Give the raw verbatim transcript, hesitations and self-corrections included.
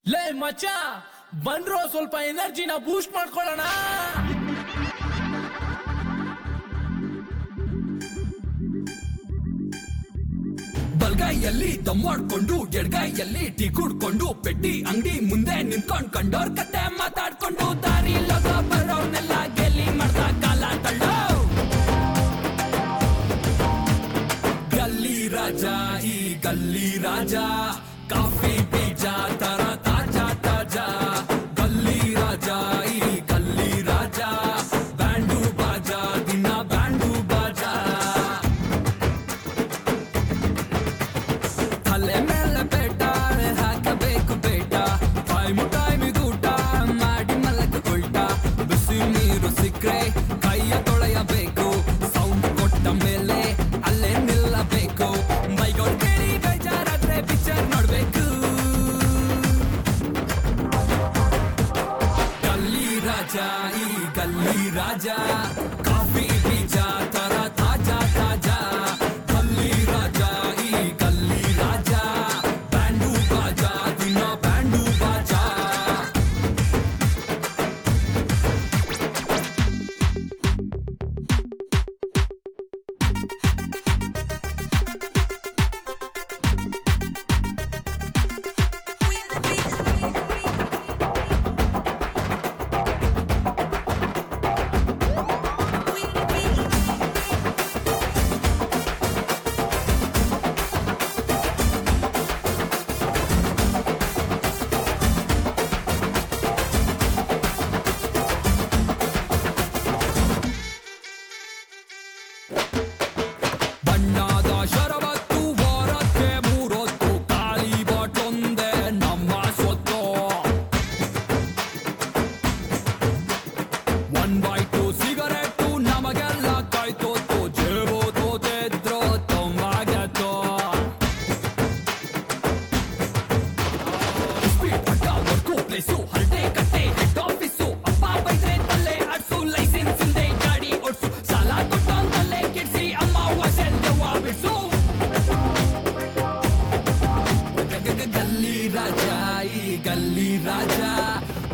ಲೇ ಮಚ್ಚ ಬಂದ್ರು ಸ್ವಲ್ಪ ಎನರ್ಜಿನ ಬೂಸ್ಟ್ ಮಾಡ್ಕೊಳ್ಳೋಣ. ಬಲ್ಗಾಯಿಯಲ್ಲಿ ದಮ್ ಮಾಡ್ಕೊಂಡು ಎಡ್ಗಾಯಿಯಲ್ಲಿ ಟೀ ಕುಡ್ಕೊಂಡು ಪೆಟ್ಟಿ ಅಂಗಡಿ ಮುಂದೆ ನಿಂತ್ಕೊಂಡ್ ಕಂಡೋರ್ ಕತೆ ಮಾತಾಡ್ಕೊಂಡು ದಾರಿ ಲೋಗ ಬರೋನೆಲ್ಲ ಗೆಲ್ಲಿ ಮಾಡ್ದ ಕಾಲ ತಳ್ಳೋ. ಗಲ್ಲಿ ರಾಜ ಈ ಗಲ್ಲಿ ರಾಜ ಕಾಫಿ ಬೀಜ ತರ ತಾಜಾ ತಾಜಾ. ಗಲ್ಲಿ ರಾಜ ಈ ಗಲ್ಲಿ ರಾಜ ಬ್ಯಾಂಡು ಬಾಜಾ ದಿನ ಬ್ಯಾಂಡು ಬಾಜಾ. ತಲೆ ಮೇಲೆ ಬೇಟ ಹಾಕಬೇಕು ಬೇಟ ಟೈಮು ಟೈಮಿಗೆ ಊಟ ಮಾಡಿ ಮಲಗ ಉಲ್ಟ. ಬಿಸಿ ನೀರು ಸಿಕ್ಕ್ರೆ ಕೈಯ ತೊಳೆಯಬೇಕು ಸೌಂಡ್ ಕೊಟ್ಟ ಮೇಲೆ ಅಲ್ಲೇ ನಿಲ್ಲಬೇಕು. ಮೈಗೋಡ್ ಕೇಳಿ ಬೇಜಾರಾದ್ರೆ ಪಿಕ್ಚರ್ ನೋಡ್ಬೇಕು. ಗಲ್ಲಿ ರಾಜ ಈ ಗಲ್ಲಿ ರಾಜ ಕಾಫಿ ಬೀಜ ತರ ತಾಜಾ ತಾಜಾ. ಗಲ್ಲಿ ರಾಜ ಈ ಗಲ್ಲಿ ರಾಜ ಬ್ಯಾಂಡು ಬಾಜಾ ದಿನ ಬ್ಯಾಂಡು ಬಾಜಾ. ಬಣ್ಣದ ಶರಬತ್ತು ವಾರಕ್ಕೆ ಮೂರೊತ್ತು ಖಾಲಿ ಬಾಟ್ಲೊಂದೇ ನಮ್ಮ ಸೊತ್ತು. ಒನ್ ಬೈ ಟು ಸಿಗರೆಟ್ಟು ನಮಗೆಲ್ಲ ಕಾಯ್ತೋತು ಜೇಬು ತೋತಿದ್ರು ತುಂಬಾಗತ್ತು. ವರ್ಕು ಪ್ಲೇಸು ಹರಟೆ ಕಟ್ಟೆ ಹೆಡ್ ಆಫೀಸು ಅಪ್ಪ ಬೈದ್ರೆ ತಲೆ ಅಡ್ಸು ಲೈಸೆನ್ಸ್ ಇಲ್ದೆ ಗಾಡಿ ಓಡ್ಸು ಸಾಲ ಕೊಟ್ಟಂತಲ್ಲೇ ಕೆಡ್ಸಿ ಅಮ್ಮ ವಾಸಲ್ ದೆವ್ವ ಬಿಡ್ಸು. ಗಲ್ಲಿ ರಾಜ ಈ ಗಲ್ಲಿ ರಾಜ